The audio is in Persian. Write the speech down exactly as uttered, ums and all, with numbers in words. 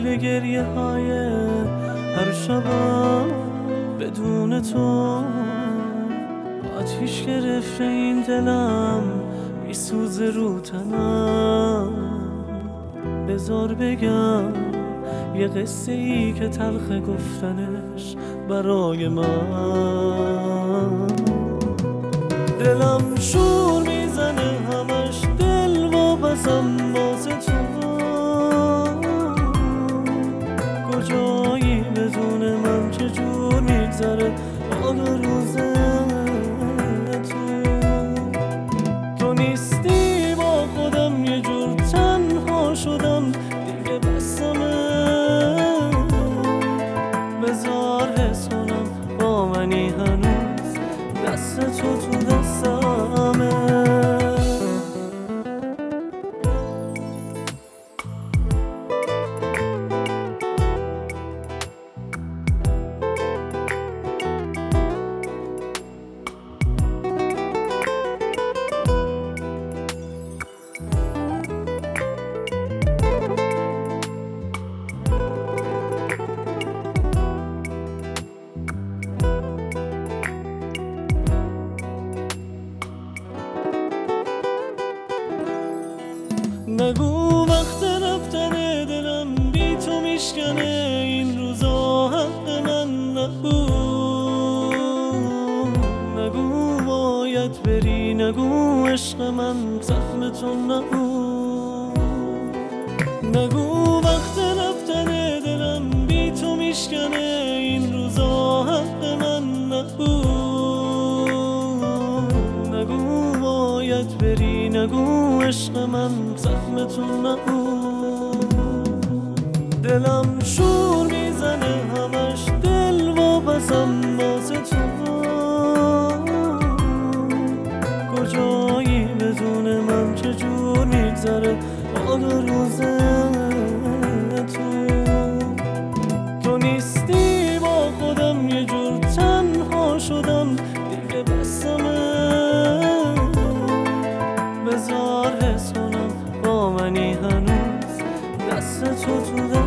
توی گریه های هر شبم بدون تو آتیش گرفته این دلم میسوزه رو تنم. بذار بگم یه قصه ای که تلخ گفتنش برای من. دلم شور میزنه همش دل واپسم واسه تو. کجایی بدون من چجور میگذره حال روزه تو. تو نیستی با خودم یه جور تنها شدم دیگه بسمه. بذار حس کنم با منی هنوز دست تو تو دستمه. نگو وقت رفتن دلم بی تو میشکنه این روزا حق من نبود. نگو باید بری، نگو عشق من زخم تو نبود. نگو وقت رفتن دلم بی تو میشکنه این روزا حق من نبود. نگو باید بری، نگو عشق من زخم تو نبود. دلم شور میزنه همش دل واپسم واسه تو. کجایی بدون من چجور میگذره حال روزه تو. تو نیستی با خودم یه جور تنها شدم دیگه بسمه. بذار حس کنم با منی هنوز دست تو تو